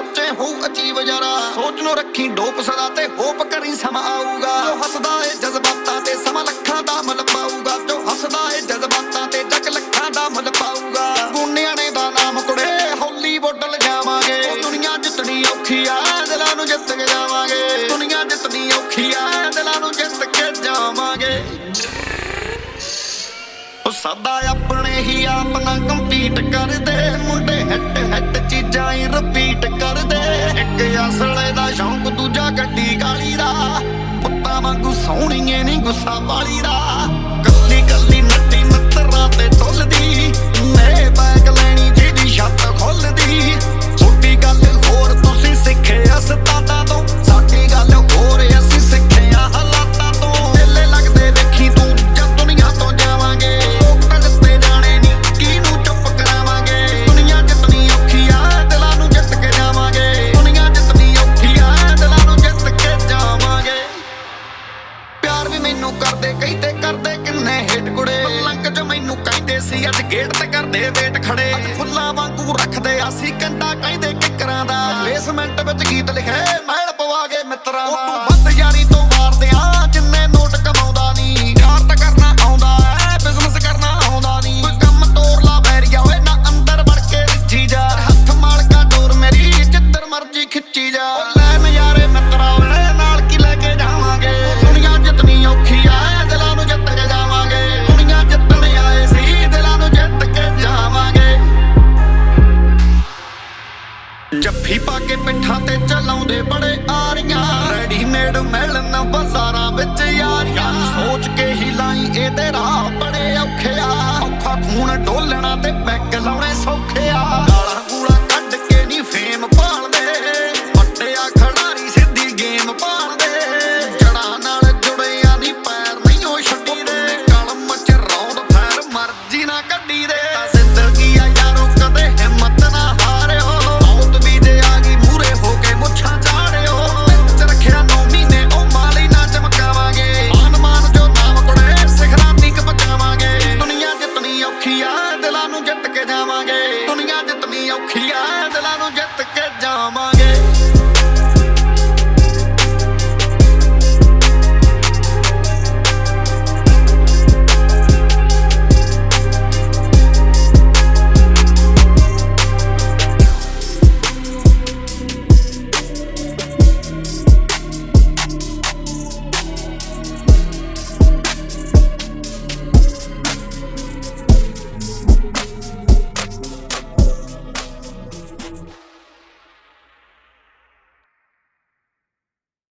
ਸੋਚੇ ਹੋ ਅਜੀਬ ਯਾਰਾ ਸੋਚ ਨੂੰ ਰੱਖੀ ਡੋਪ ਸਦਾ ਤੇ ਹੋਪ ਕਰੀ ਸਮਾਂ ਆਊਗਾ ਜੋ ਹੱਸਦਾ ਏ ਜਜ਼ਬਾਤਾਂ ਤੇ ਸਮਾਂ ਲੱਖਾਂ ਦਾ ਮੁੱਲ ਪਾਊਗਾ ਜੋ ਹੱਸਦਾ ਏ ਜਜ਼ਬਾਤਾਂ ਤੇ ਜੱਗ ਲੱਖਾਂ ਦਾ ਮੁੱਲ ਪਾਊਗਾ ਗੁੰਨਿਆਣੇ ਦਾ ਨਾਮ ਕੁੜੇ ਹਾਲੀਵੁੱਡ ਲਿਜਾਵਾਂਗੇ ਦੁਨੀਆ ਜਿੱਤਣੀ ਔਖੀ ਆ ਦਿਲਾਂ ਨੂੰ ਜਿੱਤ ਕੇ ਜਾਵਾਂਗੇ ਦੁਨੀਆ ਜਿੱਤਣੀ ਔਖੀ ਆ ਦਿਲਾਂ ਨੂੰ ਜਿੱਤ ਕੇ ਜਾਵਾਂਗੇ ਉਹ ਸਾਡਾ ਆਪਣੇ ਹੀ ਆਪ ਨਾਲ ਕੰਪੀਟ ਕਰਦੇ ਮੁੰਡੇ ਹਿੱਟ ਹਿੱਟ ਚੀਜ਼ਾਂ ਹੀ ਰਿਪੀਟ ਕਰਦੇ ਇੱਕ ਅਸਲੇ ਦਾ ਸ਼ੌਂਕ ਦੂਜਾ ਗੱਡੀ ਕਾਲੀ ਦਾ ਪੁੱਤਾਂ ਵਾਂਗੂ ਸੋਹਣੀਏ ਨਹੀਂ ਗੁੱਸਾ ਵਾਲੀ ਦਾ ਕੱਲੀ ਕੱਲੀ ਨੱਟੀ ਮਿੱਤਰਾਂ ਤੇ ਟੁੱਲਦੀ ਨੇ ਬੈਗ ਲੈਣੀ ਜਿਹਦੀ ਛੱਤ ਖੁੱਲਦੀ ਛੋਟੀ ਗੱਲ ਹੋਰ ਤੁਸੀਂ ਸਿੱਖੇ ਉਸਤਾਦਾਂ ਤੋਂ ਸਾਡੀ ਗੱਲ ਹੋਰ ਅਸੀਂ ਸਿੱਖੇ ਆ ਹਾਲਾਤਾਂ ਤੋਂ ਮੇਲੇ ਲੱਗਦੇ ਵੇਖੀ ਤੂੰ ਜਦ ਦੁਨੀਆ ਤੋਂ ਜਾਵਾਂਗੇ ਕਰਦੇ ਕਈ ਤੇ ਕਰਦੇ ਕਿੰਨੇ ਹਿੱਟ ਕੁੜੇ ਲੰਘ ਚ ਮੈਨੂੰ ਕਹਿੰਦੇ ਸੀ ਅੱਜ ਗੇਟ ਤੇ ਕਰਦੇ ਵੇਟ ਖੜੇ ਫੁੱਲਾਂ ਵਾਂਗੂ ਰੱਖਦੇ ਅਸੀਂ ਕੰਡਾ ਕਹਿੰਦੇ ਕਿੱਕਰਾਂ ਦਾ ਬੇਸਮੈਂਟ ਵਿੱਚ ਗੀਤ ਲਿਖੇ ਮਹਿਲ ਪਵਾ ਕੇ ਮਿੱਤਰਾਂ ਦਾ ਵੱਧ ਯਾਰੀ ਤੋਂ ਮਾਰਦੇ ਆ ਜਿੰਨੇ ਨੋਟ ਕਮਾਉਂਦਾ ਨਹੀਂ ਯਾਰ ਤਾਂ ਕਰਨਾ ਆਉਂਦਾ ਐ ਬਿਜ਼ਨਸ ਕਰਨਾ ਆਉਂਦਾ ਨਹੀਂ ਕੋਈ ਕੰਮ ਤੋੜ ਲਾ ਬੈਰੀਆ ਓਏ ਨਾ ਅੰਦਰ ਵੜ ਕੇ ਰਿੱਝੀ ਜਾ ਹੱਥ ਮਾਲਕਾ ਡੋਰ ਮੇਰੀ ਜਿੱਧਰ ਮਰਜੀ ਖਿੱਚੀ ਜਾ ਲੈ ਨਜ਼ਾਰੇ ਮਿੱਤਰਾ ਓਏ ਨਾਲ ਕੀ ਲੈ ਕੇ ਜਾਵਾਂਗੇ ਦੁਨੀਆ ਜਿੱਤਣੀ ਔਖੀ ਜੱਫੀ ਪਾ ਕੇ ਪਿੱਠਾਂ ਤੇ ਚਲਾਉਂਦੇ ਬੜੇ ਆਰੀਆਂ ਰੈਡੀਮੇਡ ਮਿਲਣ ਬਾਜ਼ਾਰਾਂ ਵਿੱਚ ਯਾਰੀਆਂ ਸੋਚ ਕੇ ਹੀ ਲਾਈ ਇਹਦੇ ਰਾਹ ਬੜੇ ਔਖੇ ਆ ਔਖਾ ਖੂਨ ਡੋਲਣਾ ਤੇ ਪੈਗ ਲਾਉਣੇ ਸੌਖੇ